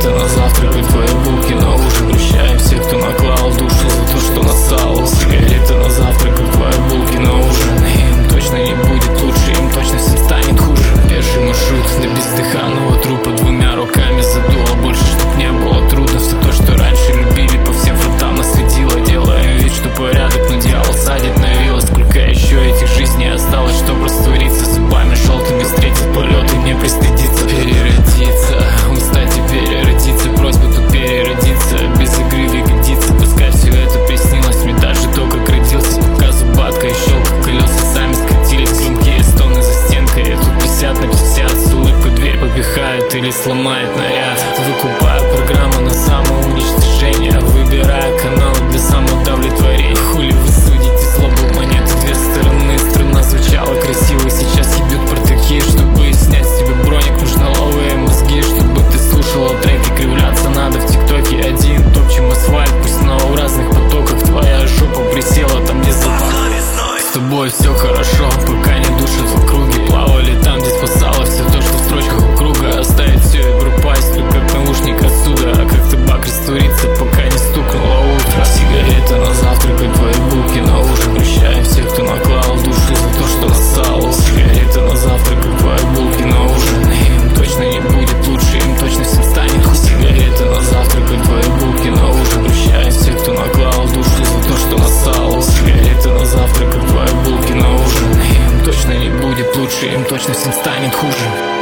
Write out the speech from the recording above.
Сигареты на завтрак и твои булки на ужин. Прощаем всех, кто наклал душу за то, что нассал. Сигареты на завтрак и твои булки на ужин. Им точно не будет лучше, им точно всем станет хуже. Пеший маршрут до бездыханного трупа, двумя руками задуло больше, чтоб не было трудно. Все то, что раньше любили, по всем фронтам наследило. Делаем вид, что порядок, но дьявол садит на вилы. Сколько еще этих жизней осталось, чтоб раствориться зубами желтыми, встретить полет и не пристыдиться. Переродиться, устать и переродиться. Просьба тут переродиться, без игры в ягодицы. Пускай все это приснилось мне даже то, как родился. Пока зубатка и щелка, колеса сами скатились. Громкие стоны за стенкой, тут 50 на 50. С улыбкой дверь попихает или сломает наряд. Выкупаю программу на самоуничтожение, выбирая каналы для самоудовлетворения. Хули вы судите, злобу монеты две стороны. Страна звучала красиво, сейчас ебют протеки. Чтобы снять с тебя броник, нужно ловые мозги. Чтобы ты слушала треки, кривляться надо в тиктоке. Один топчем асфальт, пусть снова в разных потоках. Твоя жопа присела там, где запах. С тобой все хорошо, пока не душат в округе. Плавали там, где спасало все то, что в строчках у круга. Оставить все и пропасть, как наушник отсюда. А как табак растворится, пока не стукнуло утро. Сигареты на завтрак и твои булки на ужин. Прощаем всех, кто наклал душу за то, что нассал. Сигареты на завтрак и твои булки на ужин. Им точно не будет лучше, им точно всем станет хуже. Сигареты на завтрак и твои булки на ужин. Прощаем всех, кто наклал душу за то, что нассал. Сигареты на завтрак и твои булки на ужин. Им точно не будет лучше, им точно всем станет хуже.